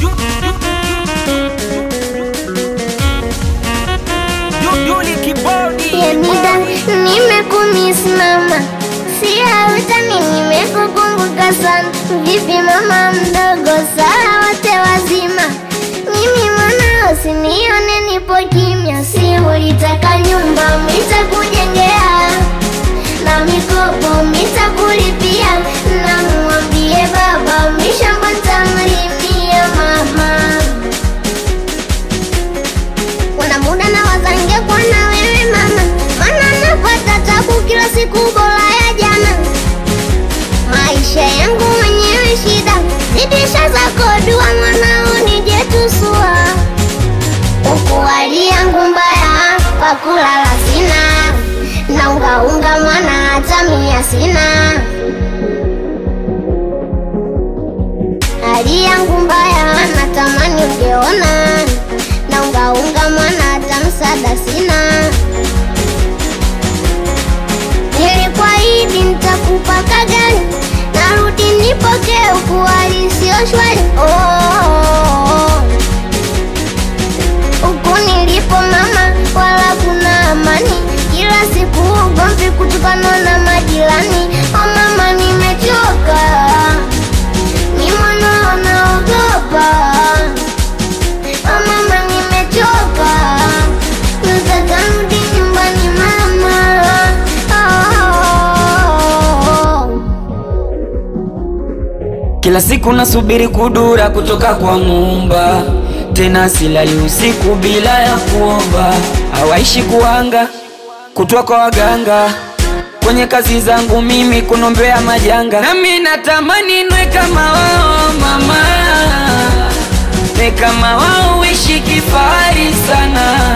Yemida nimekumiss mama, siawitani nimekukumbuka sana. Vipi mama mdogo, sawa wote wazima? Mimi mwanao usinione nipo kimya, si ulitaka nyumba nitakujengea, na mikopo nitakulipia, na muambie baba mishamba nitamlimia mama. Kuna muda na wazange kwa na wewe mama, mana napata tabu kila siku bora ya jana. Maisha yangu mwenyewe shida, zidisha zako dua mwanao nije tusua. Huku hali yangu mbaya, pakulala sina, na unga mwana hata 100 sina. Hali yangu mbaya, natamani ungeona, na unga mwana hata msaada sina. Nilikuahidi nitakupa kagani, narudi nipoke huku hali sio shwari. Huku nilipo mama, wala kuna amani, kila siku ugomvi kutokana na majirani. Mama nimechoka, ni mwanao naogopa. Mama nimechoka, nataka rudi nyumbani mama. Kila siku nasubiri kudura kutoka kwa Muumba, tena silali usiku bila ya kuomba. Hawaishi kuanga kutoka kwa waganga, kwenye kazi zangu mimi kunombea majanga. Nami natamani nwe kama wao mama, nwe kama wao, uishi kifahari sana.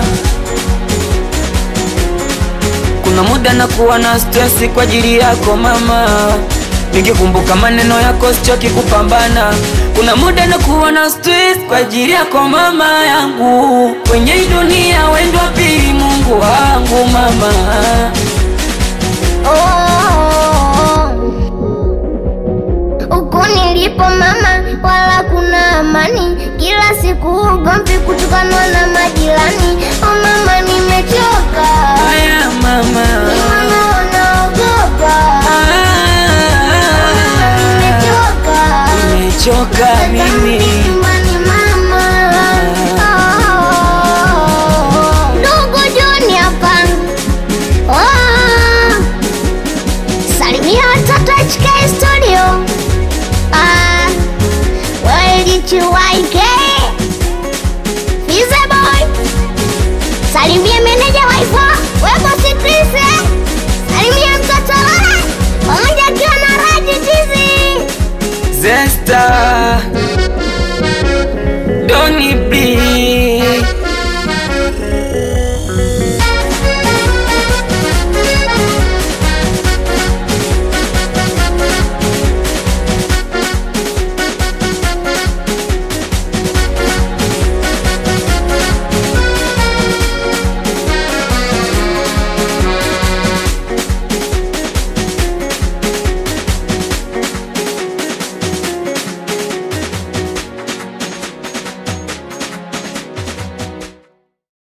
Kuna muda nakuwa na stress kwa ajili yako mama, nikikumbuka maneno yako sichoki kupambana. Kuna muda nakuwa na stress kwa ajili yako mama yangu, kwenye dunia wewe ndo pili Mungu wangu mama. Huku nilipo mama, wala kuna amani, kila siku ugomvi kutokana na majirani. Mama nimechoka, Aya mama, ni mwanao naogopa. nimechoka mimi. Nyumbani mama. Ndugu Joni hapa. Salimia watoto HK Studio. YK Fize boy. Salimia meneja waifa Webo Sikrisi. Salimia mtoto wale pamoja kiwa na Raji Tizi Zesta